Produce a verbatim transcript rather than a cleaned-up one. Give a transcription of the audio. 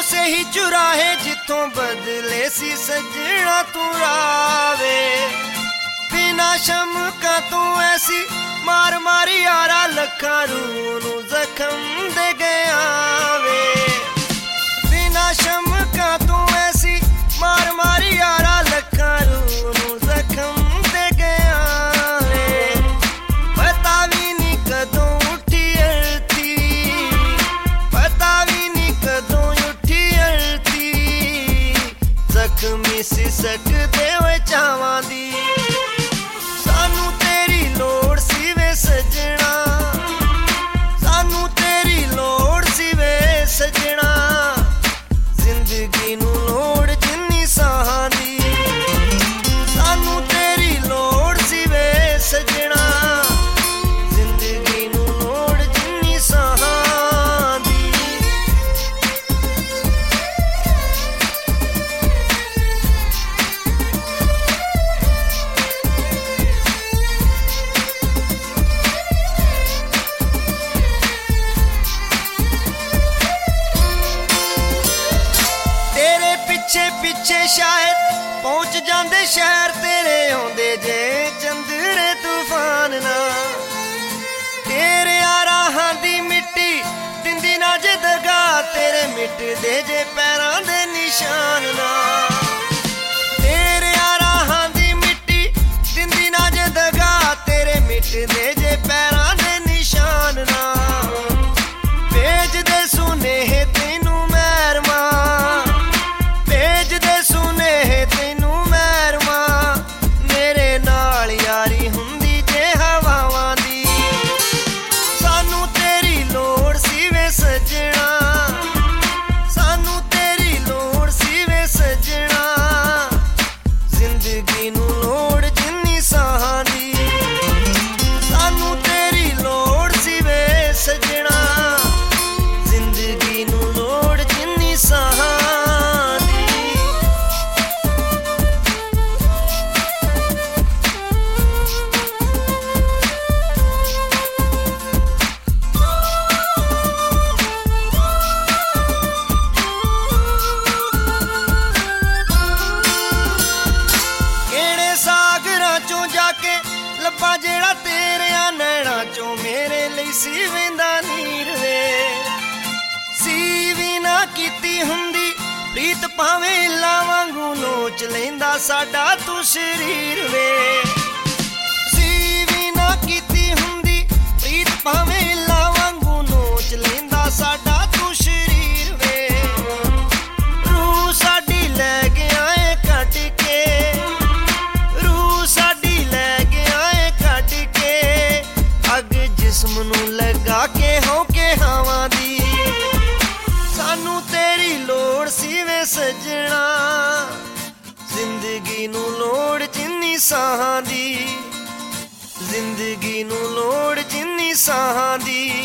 ਉਸੇ ਹੀ ਚੁਰਾਹੇ ਜਿੱਥੋਂ ਬਦਲੇ ਸੀ ਸੱਜਣਾ ਤੂੰ ਰਾਵੇ। ਬਿਨਾ ਸ਼ਮਕਾਂ ਤੂੰ ਐਸੀ ਮਾਰ ਮਾਰ ਯਾਰਾ ਲੱਖਾਂ ਰੂਹ ਨੂੰ ਜ਼ਖਮ ਦੇ ਗਿਆ ਵੇ। ਬਿਨਾ ਸ਼ਮਕਾਂ ਤੂੰ ਐਸੀ ਮਾਰ ਮਾਰ ਯਾਰਾ ਲੱਖਾਂ ਰੂਹ ਨੂੰ ਜ਼ਖਮ ਦੇ ਗਿਆ ਵੇ। ਪਤਾ ਵੀ ਨੀ ਕਦੋਂ ਉੱਠੀ ਅਰਥੀ, ਪਤਾ ਵੀ ਨੀ ਕਦੋਂ ਉੱਠੀ ਅਰਥੀ। ਜ਼ਖਮੀ ਸੀ ਸਕਦੇ ਹੋਏ ਚਾਵਾਂ ਦੀ, ਸਾਨੂੰ ਤੇਰੀ ਲੋੜ ਸੀ ਵੇ ਸਜਣਾ, ਸਾਨੂੰ ਤੇਰੀ ਲੋੜ ਸੀ ਵੇ ਸਜਣਾ। ਜ਼ਿੰਦਗੀ ਨੂੰ ਲੋੜ ਜਿੰਨੀ ਸਾਹਾਂ ਦੀ, ਸਾਨੂੰ ਤੇਰੀ ਲੋੜ ਸੀ ਵੇ ਸਜਣਾ। ਜ਼ਿੰਦਗੀ ਨੂੰ ਲੋੜ ਜਿੰਨੀ ਸਾਹਾਂ ਦੀ। ਤੇਰੇ ਪਿੱਛੇ ਪਿੱਛੇ ਸ਼ਾਇਦ ਪਹੁੰਚ ਜਾਂਦੇ ਸ਼ਹਿਰ ਤੇਰੇ ਆਉਂਦੇ ਜੇ ਚੰਦਰੇ ਤੂਫਾਨ ਨਾ। ਤੇਰੇ ਰਾਹਾਂ ਦੀ ਮਿੱਟੀ ਦਿੰਦੀ ਨਾ ਜੇ ਦਗਾ, ਤੇਰੇ ਮਿਟਦੇ ਜੇ ਪੈਰਾਂ ਦੇ ਨਿਸ਼ਾਨ ਨਾ। ਤੇਰੇ ਰਾਹਾਂ ਦੀ ਮਿੱਟੀ ਦਿੰਦੀ ਨਾ ਜੇ ਦਗਾ, ਤੇਰੇ ਮਿਟਦੇ ਜੇ ਪੈਰਾਂ ਦੇ ਨਿਸ਼ਾਨ ਨਾ। ਭੇਜਦੇ ਸੁਨੇਹੇ ਤੈਨੂੰ ਮਹਿਰਮਾ, ਭੇਜਦੇ ਸੁਨੇਹੇ ਤੈਨੂੰ ਮਹਿਰਮਾ। ਮੇਰੇ ਨਾਲ ਯਾਰੀ ਹੁੰਦੀ ਜੇ ਹਵਾਵਾਂ ਦੀ, ਸਾਨੂੰ ਤੇਰੀ ਲੋੜ ਸੀ ਵੇ ਸਜਣਾ, ਸਾਨੂੰ ਤੇਰੀ ਲੋੜ ਸੀ ਵੇ ਸਜਣਾ। ਜ਼ਿੰਦਗੀ ਨੂੰ ਲੋੜ ਜਿੰਨੀ ਸਾਹਾਂ ਦੀ, ਸਾਨੂੰ ਤੇਰੀ ਲੋੜ ਸੀ ਵੇ ਸਜਣਾ। ਜ਼ਿੰਦਗੀ ਨੂੰ ਲੋੜ ਜਿੰਨੀ ਸਾਹਾਂ ਦੀ। ਕਿਹੜੇ ਸਾਗਰਾਂ ਚੋਂ ਜਾ ਕੇ ਲੱਭਾਂ ਜਿਹੜਾ ਤੇਰਿਆਂ ਨੈਣਾਂ ਚੋਂ ਮੇਰੇ ਲਈ ਸੀ ਵੇਂਦਾ ਨੀਰ ਵੇ। ਸੀ ਵੀ ਨਾ ਕੀਤੀ ਹੁੰਦੀ ਪ੍ਰੀਤ ਭਾਵੇਂ ਲਾ ਵਾਂਗੂ ਨੋਚ ਲੈਂਦਾ ਸਾਡਾ ਤੂੰ ਸ਼ਰੀਰ ਵੇ। ਸੀ ਵੀ ਨਾ ਕੀਤੀ ਹੁੰਦੀ ਪ੍ਰੀਤ ਭਾਵੇਂ ਲਾ ਵਾਂਗੂ ਨੋਚ ਲੈਂਦਾ ਸਾਡਾ ਤੂੰ ਸ਼ਰੀਰ ਵੇ। ਰੂਹ ਸਾਡੀ ਲੈ ਗਿਆ ਏ ਕੱਢ ਕੇ, ਰੂਹ ਸਾਡੀ ਲੈ ਗਿਆ ਏ ਕੱਢ ਕੇ। ਅੱਗ ਜਿਸਮ ਨੂੰ ਲਗਾ ਕੇ ਹੌਕੇ ਹਵਾ ਦੀ, ਸਾਨੂੰ ਤੇਰੀ ਲੋੜ ਸੀ ਵੇ ਸਜਣਾ। ਜ਼ਿੰਦਗੀ ਨੂੰ ਲੋੜ ਜਿੰਨੀ ਸਾਹਾਂ ਦੀ, ਜ਼ਿੰਦਗੀ ਨੂੰ ਲੋੜ ਜਿੰਨੀ ਸਾਹਾਂ ਦੀ।